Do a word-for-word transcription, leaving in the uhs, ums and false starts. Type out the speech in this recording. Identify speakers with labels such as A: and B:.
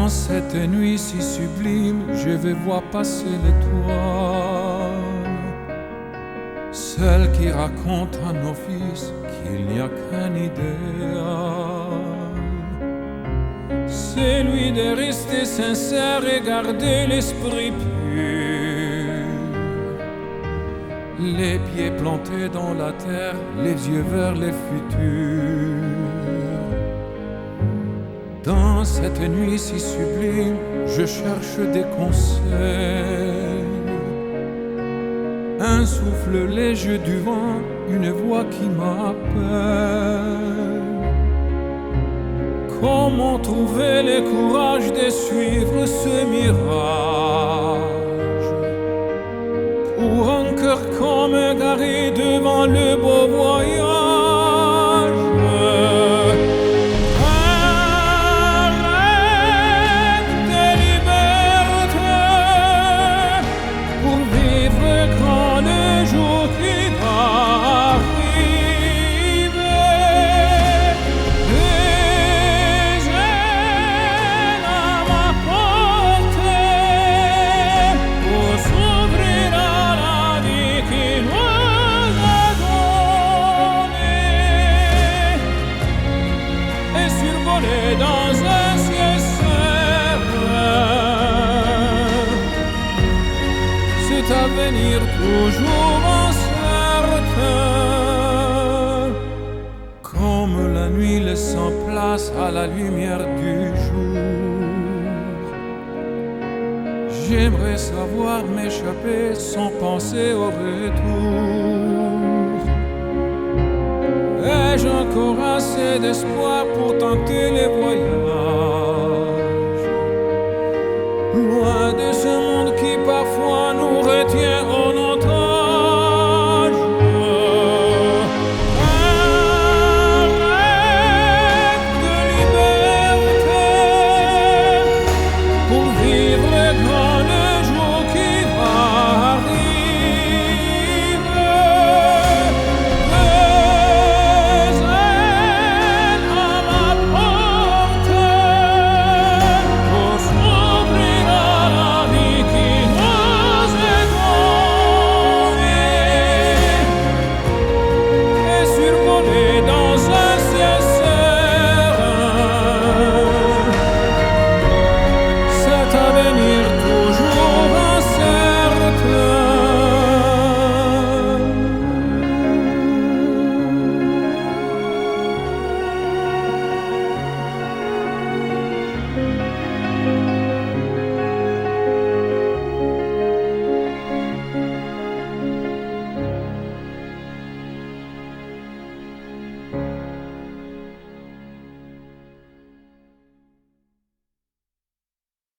A: Dans cette nuit si sublime, je vais voir passer l'étoile, celle qui raconte à nos fils qu'il n'y a qu'un idéal, celui de rester sincère et garder l'esprit pur, les pieds plantés dans la terre, les yeux vers les futurs. Dans cette nuit si sublime, je cherche des conseils, un souffle léger du vent, une voix qui m'appelle. Comment trouver le courage de suivre ce mirage, pour un cœur comme égaré devant le beau voyage. Dans un ciel serein, cet avenir toujours incertain, comme la nuit laissant place à la lumière du jour. J'aimerais savoir m'échapper sans penser au retour. Ai-je encore assez d'espoir pour tenter les voyages?